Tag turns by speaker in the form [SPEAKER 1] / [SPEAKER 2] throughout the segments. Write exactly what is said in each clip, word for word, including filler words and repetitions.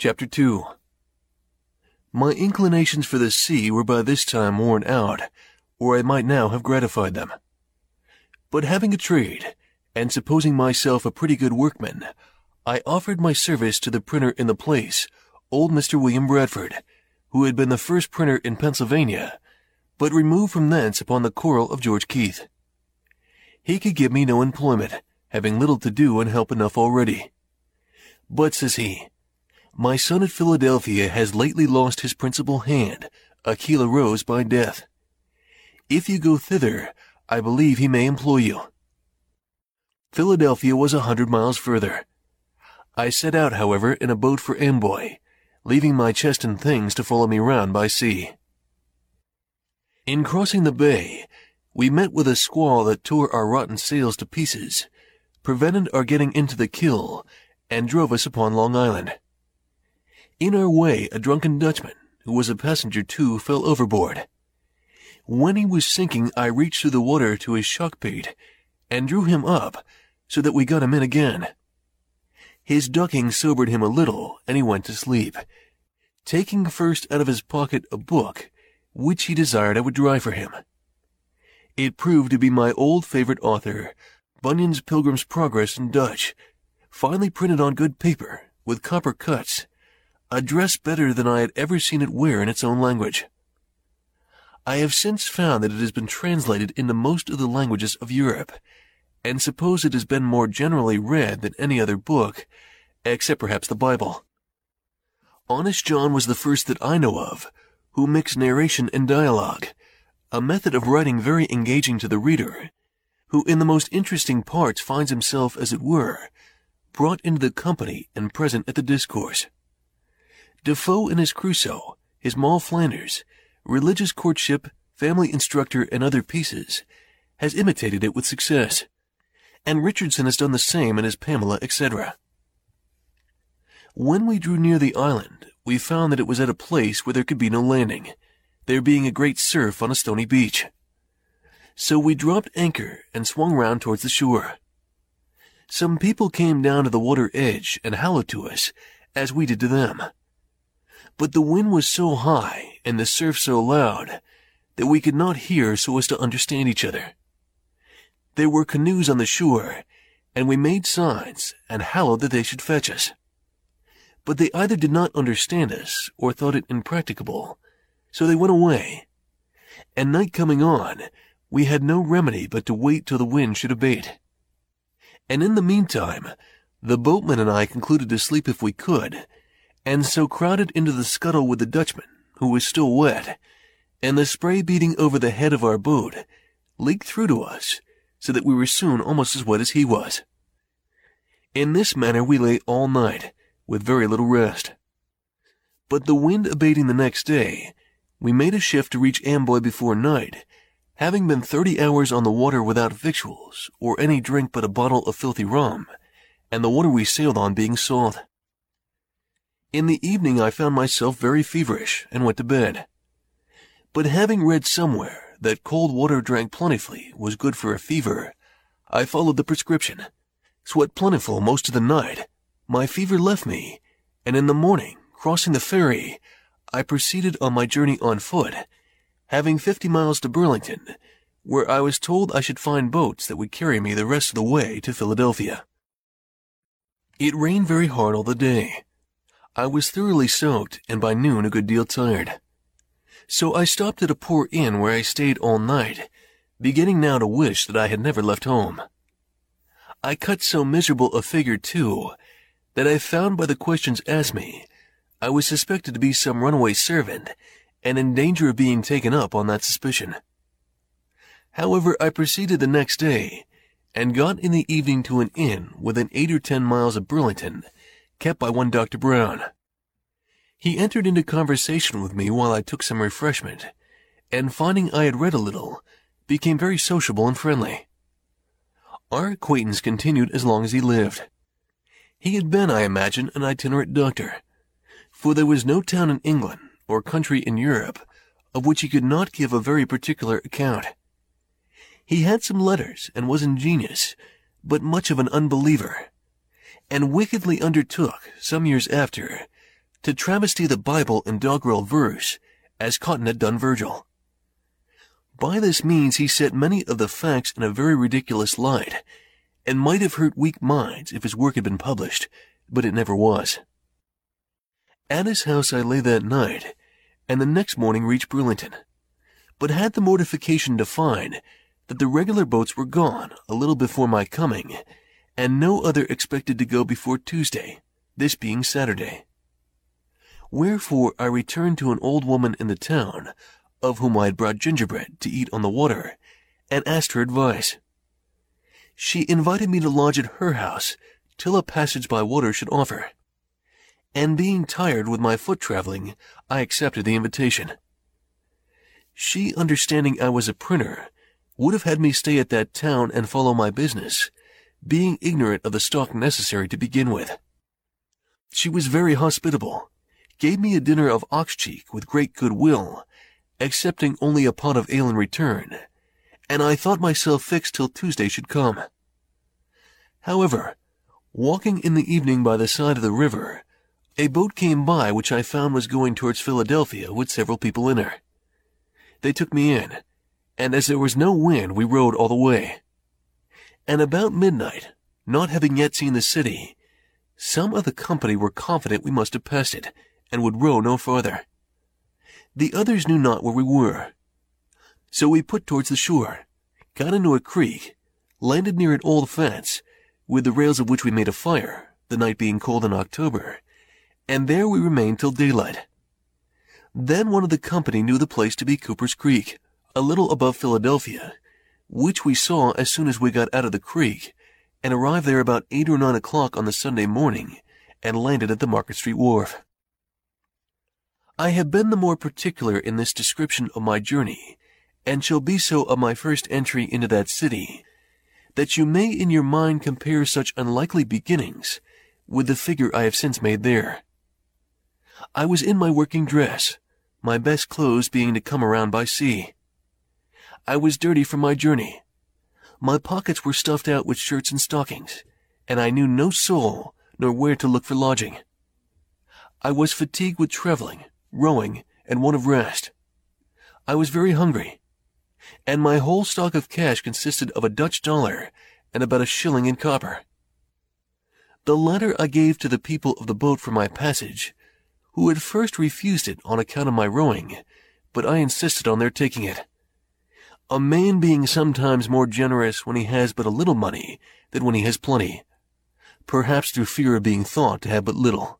[SPEAKER 1] Chapter two. My inclinations for the sea were by this time worn out, or I might now have gratified them. But having a trade, and supposing myself a pretty good workman, I offered my service to the printer in the place, old Mister William Bradford, who had been the first printer in Pennsylvania, but removed from thence upon the coral of George Keith. He could give me no employment, having little to do and help enough already. But, says he, my son at Philadelphia has lately lost his principal hand, Aquila Rose, by death. If you go thither, I believe he may employ you. Philadelphia was a hundred miles further. I set out, however, in a boat for Amboy, leaving my chest and things to follow me round by sea. In crossing the bay, we met with a squall that tore our rotten sails to pieces, prevented our getting into the Kill, and drove us upon Long Island. In our way, a drunken Dutchman, who was a passenger too, fell overboard. When he was sinking, I reached through the water to his shock-bait, and drew him up, so that we got him in again. His ducking sobered him a little, and he went to sleep, taking first out of his pocket a book, which he desired I would dry for him. It proved to be my old favorite author, Bunyan's Pilgrim's Progress in Dutch, finely printed on good paper, with copper cuts, a dress better than I had ever seen it wear in its own language. I have since found that it has been translated into most of the languages of Europe, and suppose it has been more generally read than any other book, except perhaps the Bible. Honest John was the first that I know of, who mixed narration and dialogue, a method of writing very engaging to the reader, who in the most interesting parts finds himself, as it were, brought into the company and present at the discourse. Defoe in his Crusoe, his Moll Flanders, Religious Courtship, Family Instructor, and other pieces, has imitated it with success, and Richardson has done the same in his Pamela, et cetera. When we drew near the island, we found that it was at a place where there could be no landing, there being a great surf on a stony beach. So we dropped anchor and swung round towards the shore. Some people came down to the water edge and hallooed to us, as we did to them. But the wind was so high and the surf so loud that we could not hear so as to understand each other. There were canoes on the shore, and we made signs and hallooed that they should fetch us. But they either did not understand us or thought it impracticable, so they went away. And night coming on, we had no remedy but to wait till the wind should abate. And in the meantime, the boatman and I concluded to sleep if we could, and so crowded into the scuttle with the Dutchman, who was still wet, and the spray beating over the head of our boat leaked through to us, so that we were soon almost as wet as he was. In this manner we lay all night, with very little rest. But the wind abating the next day, we made a shift to reach Amboy before night, having been thirty hours on the water without victuals, or any drink but a bottle of filthy rum, and the water we sailed on being salt. In the evening I found myself very feverish, and went to bed. But having read somewhere that cold water drank plentifully was good for a fever, I followed the prescription, sweat plentiful most of the night. My fever left me, and in the morning, crossing the ferry, I proceeded on my journey on foot, having fifty miles to Burlington, where I was told I should find boats that would carry me the rest of the way to Philadelphia. It rained very hard all the day. I was thoroughly soaked, and by noon a good deal tired. So I stopped at a poor inn where I stayed all night, beginning now to wish that I had never left home. I cut so miserable a figure, too, that I found by the questions asked me, I was suspected to be some runaway servant, and in danger of being taken up on that suspicion. However, I proceeded the next day, and got in the evening to an inn within eight or ten miles of Burlington, kept by one Doctor Brown. He entered into conversation with me while I took some refreshment, and finding I had read a little, became very sociable and friendly. Our acquaintance continued as long as he lived. He had been, I imagine, an itinerant doctor, for there was no town in England or country in Europe of which he could not give a very particular account. He had some letters and was ingenious, but much of an unbeliever, and wickedly undertook, some years after, to travesty the Bible in doggerel verse, as Cotton had done Virgil. By this means he set many of the facts in a very ridiculous light, and might have hurt weak minds if his work had been published, but it never was. At his house I lay that night, and the next morning reached Burlington, but had the mortification to find that the regular boats were gone a little before my coming, and no other expected to go before Tuesday, this being Saturday. Wherefore I returned to an old woman in the town, of whom I had brought gingerbread to eat on the water, and asked her advice. She invited me to lodge at her house till a passage by water should offer, and being tired with my foot traveling, I accepted the invitation. She, understanding I was a printer, would have had me stay at that town and follow my business, being ignorant of the stock necessary to begin with. She was very hospitable, gave me a dinner of ox cheek with great good will, accepting only a pot of ale in return, and I thought myself fixed till Tuesday should come. However, walking in the evening by the side of the river, a boat came by which I found was going towards Philadelphia with several people in her. They took me in, and as there was no wind, we rowed all the way. And about midnight, not having yet seen the city, some of the company were confident we must have passed it, and would row no farther. The others knew not where we were. So we put towards the shore, got into a creek, landed near an old fence, with the rails of which we made a fire, the night being cold in October, and there we remained till daylight. Then one of the company knew the place to be Cooper's Creek, a little above Philadelphia, which we saw as soon as we got out of the creek, and arrived there about eight or nine o'clock on the Sunday morning, and landed at the Market Street Wharf. I have been the more particular in this description of my journey, and shall be so of my first entry into that city, that you may in your mind compare such unlikely beginnings with the figure I have since made there. I was in my working dress, my best clothes being to come around by sea. I was dirty from my journey. My pockets were stuffed out with shirts and stockings, and I knew no soul nor where to look for lodging. I was fatigued with traveling, rowing, and want of rest. I was very hungry, and my whole stock of cash consisted of a Dutch dollar and about a shilling in copper. The latter I gave to the people of the boat for my passage, who had first refused it on account of my rowing, but I insisted on their taking it. A man being sometimes more generous when he has but a little money than when he has plenty, perhaps through fear of being thought to have but little.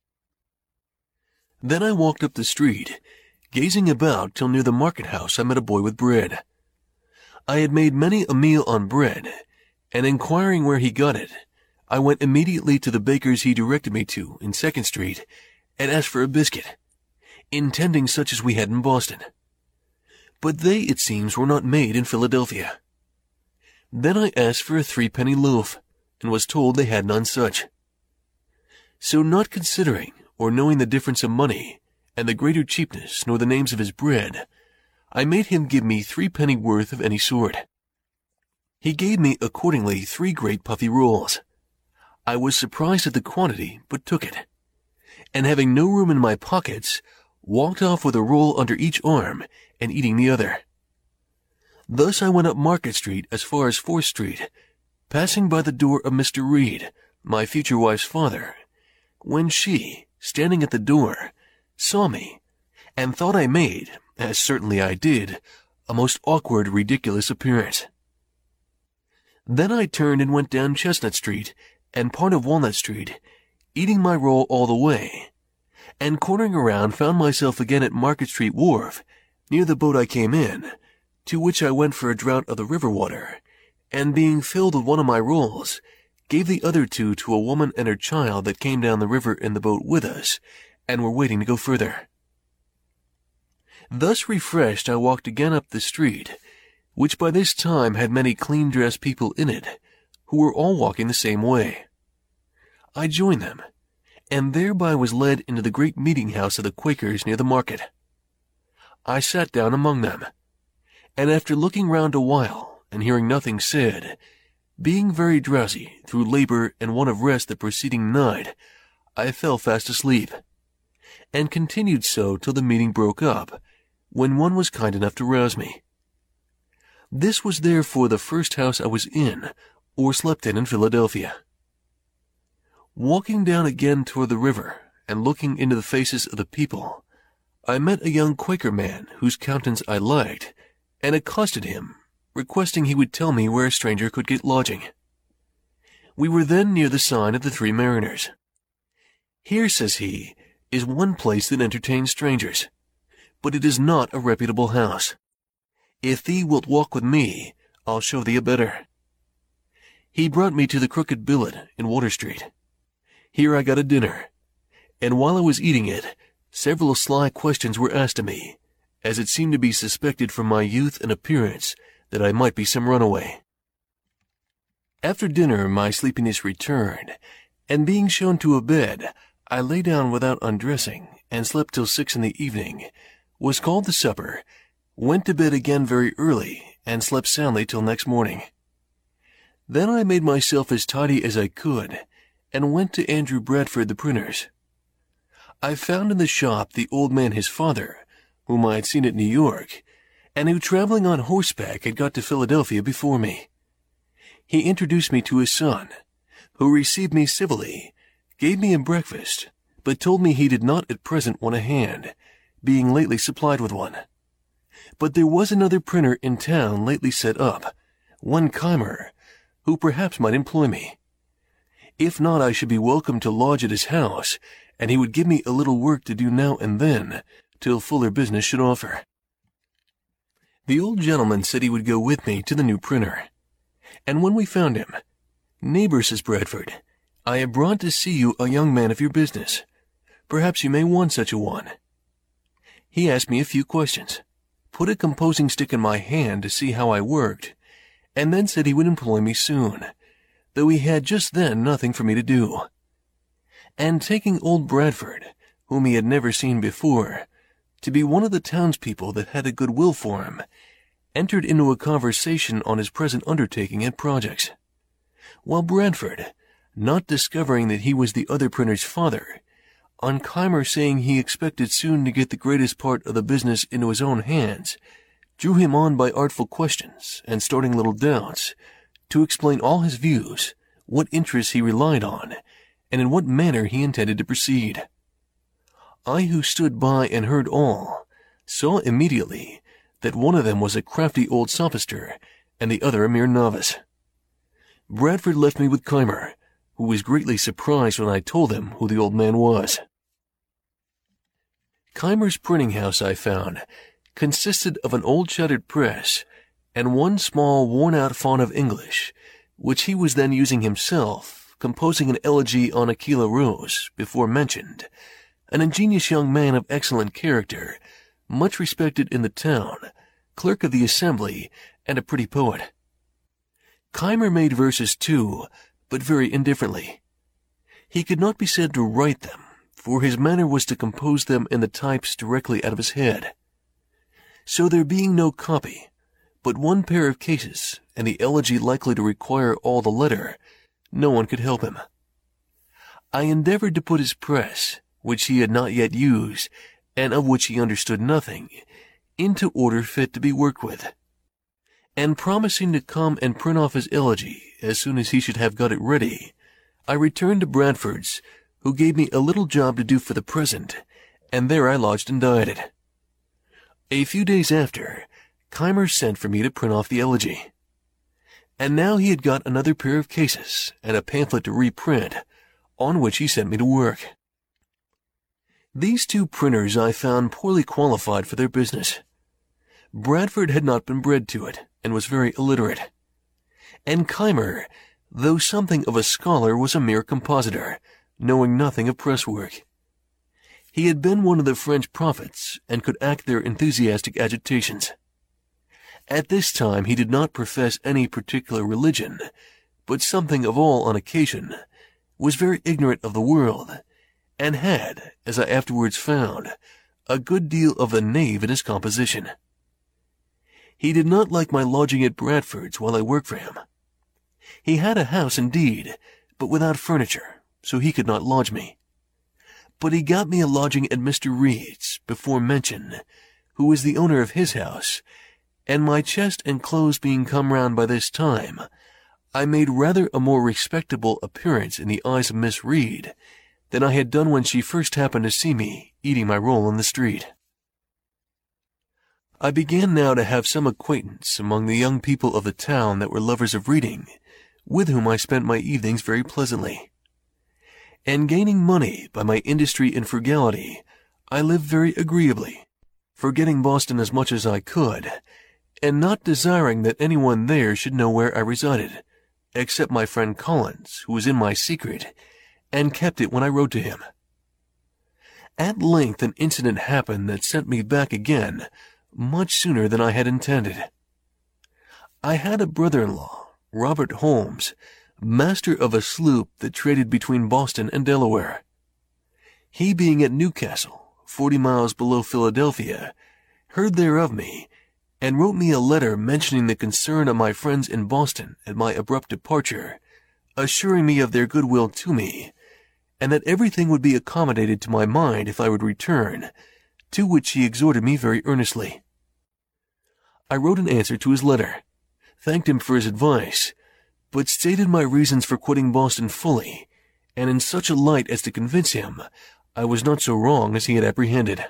[SPEAKER 1] Then I walked up the street, gazing about till near the market house I met a boy with bread. I had made many a meal on bread, and inquiring where he got it, I went immediately to the baker's he directed me to in Second Street, and asked for a biscuit, intending such as we had in Boston. But they, it seems, were not made in Philadelphia. Then I asked for a three-penny loaf, and was told they had none such. So not considering or knowing the difference of money, and the greater cheapness, nor the names of his bread, I made him give me three penny worth of any sort. He gave me accordingly three great puffy rolls. I was surprised at the quantity, but took it, and having no room in my pockets, walked off with a roll under each arm, and eating the other. Thus I went up Market Street as far as Fourth Street, passing by the door of Mister Reed, my future wife's father, when she, standing at the door, saw me, and thought I made, as certainly I did, a most awkward, ridiculous appearance. Then I turned and went down Chestnut Street and part of Walnut Street, eating my roll all the way, and cornering around found myself again at Market Street Wharf, near the boat I came in, to which I went for a draught of the river water, and being filled with one of my rolls, gave the other two to a woman and her child that came down the river in the boat with us, and were waiting to go further. Thus refreshed, I walked again up the street, which by this time had many clean-dressed people in it, who were all walking the same way. I joined them, and thereby was led into the great meeting-house of the Quakers near the market. I sat down among them, and after looking round a while, and hearing nothing said, being very drowsy through labor and want of rest the preceding night, I fell fast asleep, and continued so till the meeting broke up, when one was kind enough to rouse me. This was therefore the first house I was in, or slept in in Philadelphia. Walking down again toward the river, and looking into the faces of the people, I met a young Quaker man whose countenance I liked, and accosted him, requesting he would tell me where a stranger could get lodging. We were then near the sign of the Three Mariners. Here, says he, is one place that entertains strangers, but it is not a reputable house. If thee wilt walk with me, I'll show thee a better. He brought me to the Crooked Billet in Water Street. Here I got a dinner, and while I was eating it, several sly questions were asked of me, as it seemed to be suspected from my youth and appearance that I might be some runaway. After dinner my sleepiness returned, and being shown to a bed, I lay down without undressing, and slept till six in the evening, was called to supper, went to bed again very early, and slept soundly till next morning. Then I made myself as tidy as I could, and went to Andrew Bradford the printer's. I found in the shop the old man his father, whom I had seen at New York, and who traveling on horseback had got to Philadelphia before me. He introduced me to his son, who received me civilly, gave me a breakfast, but told me he did not at present want a hand, being lately supplied with one. But there was another printer in town lately set up, one Keimer, who perhaps might employ me. If not, I should be welcome to lodge at his house, and he would give me a little work to do now and then, till fuller business should offer. The old gentleman said he would go with me to the new printer, and when we found him, "Neighbor," says Bradford, "I have brought to see you a young man of your business. Perhaps you may want such a one." He asked me a few questions, put a composing stick in my hand to see how I worked, and then said he would employ me soon, though he had just then nothing for me to do. And taking old Bradford, whom he had never seen before, to be one of the townspeople that had a good will for him, entered into a conversation on his present undertaking and projects, while Bradford, not discovering that he was the other printer's father, on Keimer saying he expected soon to get the greatest part of the business into his own hands, drew him on by artful questions and starting little doubts, to explain all his views, what interests he relied on, and in what manner he intended to proceed. I, who stood by and heard all, saw immediately that one of them was a crafty old sophister, and the other a mere novice. Bradford left me with Keimer, who was greatly surprised when I told him who the old man was. Keimer's printing house, I found, consisted of an old shuttered press, and one small worn-out font of English, which he was then using himself, composing an elegy on Aquila Rose, before mentioned, an ingenious young man of excellent character, much respected in the town, clerk of the assembly, and a pretty poet. Keimer made verses too, but very indifferently. He could not be said to write them, for his manner was to compose them in the types directly out of his head. So there being no copy, but one pair of cases, and the elegy likely to require all the letter, no one could help him. I endeavored to put his press, which he had not yet used, and of which he understood nothing, into order fit to be worked with. And promising to come and print off his elegy as soon as he should have got it ready, I returned to Bradford's, who gave me a little job to do for the present, and there I lodged and dieted. A few days after, Keimer sent for me to print off the elegy. And now he had got another pair of cases and a pamphlet to reprint, on which he sent me to work. These two printers I found poorly qualified for their business. Bradford had not been bred to it, and was very illiterate. And Keimer, though something of a scholar, was a mere compositor, knowing nothing of press work. He had been one of the French prophets, and could act their enthusiastic agitations. At this time he did not profess any particular religion, but something of all on occasion, was very ignorant of the world, and had, as I afterwards found, a good deal of the knave in his composition. He did not like my lodging at Bradford's while I worked for him. He had a house indeed, but without furniture, so he could not lodge me. but he got me a lodging at Mister Reed's, before mentioned, who was the owner of his house, and my chest and clothes being come round by this time, I made rather a more respectable appearance in the eyes of Miss Reed than I had done when she first happened to see me eating my roll in the street. I began now to have some acquaintance among the young people of the town that were lovers of reading, with whom I spent my evenings very pleasantly. And gaining money by my industry and frugality, I lived very agreeably, forgetting Boston as much as I could, and not desiring that anyone there should know where I resided, except my friend Collins, who was in my secret, and kept it when I wrote to him. At length an incident happened that sent me back again, much sooner than I had intended. I had a brother-in-law, Robert Holmes, master of a sloop that traded between Boston and Delaware. He being at Newcastle, forty miles below Philadelphia, heard there of me, and wrote me a letter mentioning the concern of my friends in Boston at my abrupt departure, assuring me of their goodwill to me, and that everything would be accommodated to my mind if I would return, to which he exhorted me very earnestly. I wrote an answer to his letter, thanked him for his advice, but stated my reasons for quitting Boston fully, and in such a light as to convince him I was not so wrong as he had apprehended.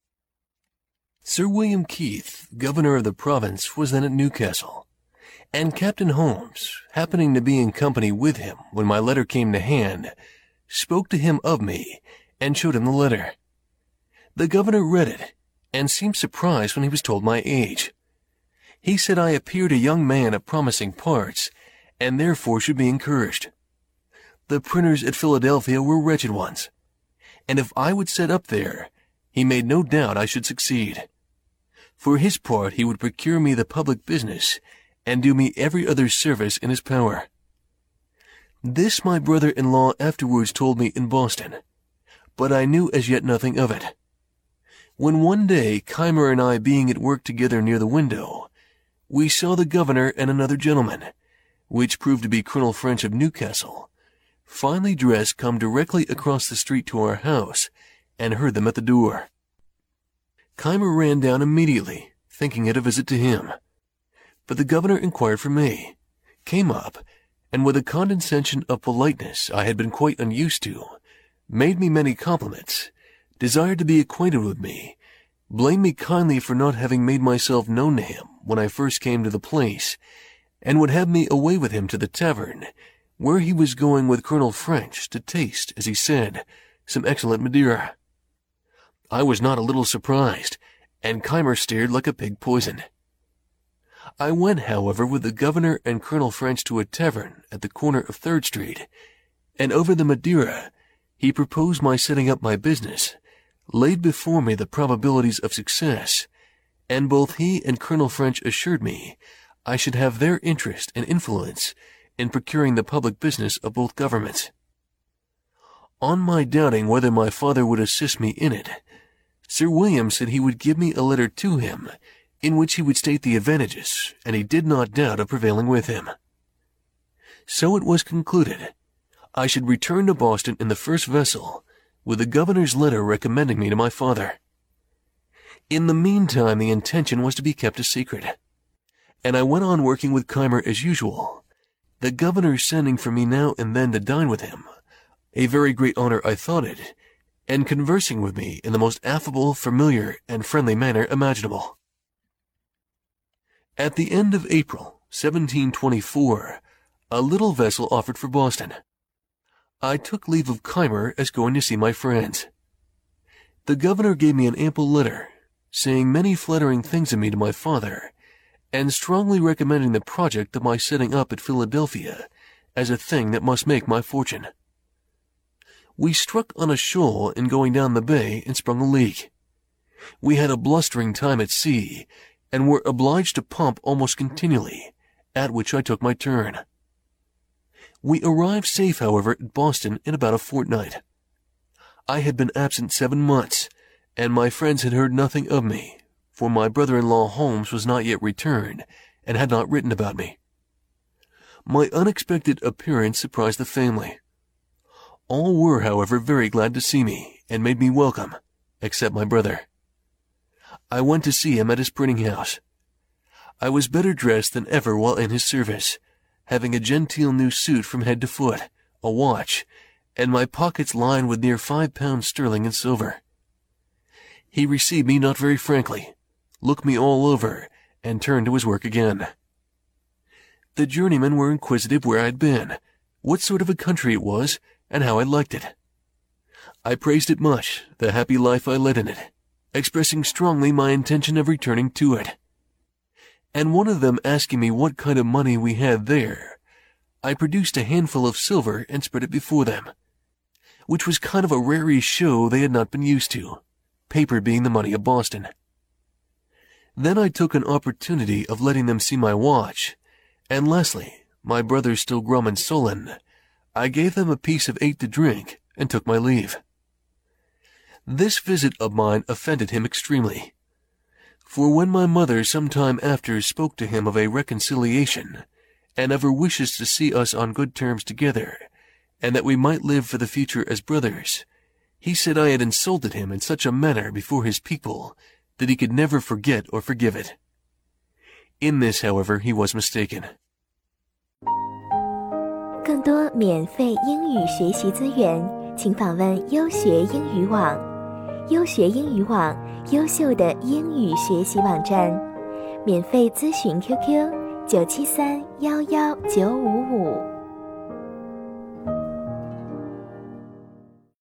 [SPEAKER 1] Sir William Keith, governor of the province, was then at Newcastle, and Captain Holmes, happening to be in company with him when my letter came to hand, spoke to him of me, and showed him the letter. The governor read it, and seemed surprised when he was told my age. He said I appeared a young man of promising parts, and therefore should be encouraged. The printers at Philadelphia were wretched ones, and if I would set up there, he made no doubt I should succeed. For his part, he would procure me the public business, and do me every other service in his power. This my brother-in-law afterwards told me in Boston, but I knew as yet nothing of it. When one day Keimer and I being at work together near the window, we saw the governor and another gentleman, which proved to be Colonel French of Newcastle, finely dressed, come directly across the street to our house, and heard them at the door. Keimer ran down immediately, thinking it a visit to him. But the governor inquired for me, came up, and with a condescension of politeness I had been quite unused to, made me many compliments, desired to be acquainted with me, blamed me kindly for not having made myself known to him when I first came to the place, and would have me away with him to the tavern, where he was going with Colonel French to taste, as he said, some excellent Madeira. I was not a little surprised, and Keimer stared like a pig poisoned. I went, however, with the governor and Colonel French to a tavern at the corner of Third Street, and over the Madeira he proposed my setting up my business, laid before me the probabilities of success, and both he and Colonel French assured me I should have their interest and influence in procuring the public business of both governments. On my doubting whether my father would assist me in it, Sir William said he would give me a letter to him, in which he would state the advantages, and he did not doubt of prevailing with him. So it was concluded I should return to Boston in the first vessel, with the governor's letter recommending me to my father. In the meantime the intention was to be kept a secret, and I went on working with Keimer as usual, the governor sending for me now and then to dine with him, a very great honor I thought it, and conversing with me in the most affable, familiar, and friendly manner imaginable. At the end of April, seventeen twenty-four, a little vessel offered for Boston. I took leave of Keimer as going to see my friends. The governor gave me an ample letter, saying many flattering things of me to my father, and strongly recommending the project of my setting up at Philadelphia as a thing that must make my fortune. We struck on a shoal in going down the bay and sprung a leak. We had a blustering time at sea, and were obliged to pump almost continually, at which I took my turn. We arrived safe, however, at Boston in about a fortnight. I had been absent seven months, and my friends had heard nothing of me, for my brother-in-law Holmes was not yet returned, and had not written about me. My unexpected appearance surprised the family. All were, however, very glad to see me, and made me welcome, except my brother. I went to see him at his printing house. I was better dressed than ever while in his service, having a genteel new suit from head to foot, a watch, and my pockets lined with near five pounds sterling in silver. He received me not very frankly, looked me all over, and turned to his work again. The journeymen were inquisitive where I'd been, what sort of a country it was, and how I liked it. I praised it much, the happy life I led in it, expressing strongly my intention of returning to it. And one of them asking me what kind of money we had there, I produced a handful of silver and spread it before them, which was kind of a raree show they had not been used to, paper being the money of Boston. Then I took an opportunity of letting them see my watch, and Leslie, my brother still glum and sullen, I gave them a piece of eight to drink and took my leave. This visit of mine offended him extremely, for when my mother some time after spoke to him of a reconciliation, and of her wishes to see us on good terms together, and that we might live for the future as brothers, he said I had insulted him in such a manner before his people that he could never forget or forgive it. In this, however, he was mistaken.
[SPEAKER 2] 更多免费英语学习资源，请访问优学英语网。优学英语网，优秀的英语学习网站。免费咨询 Q Q 九七三幺幺九五五。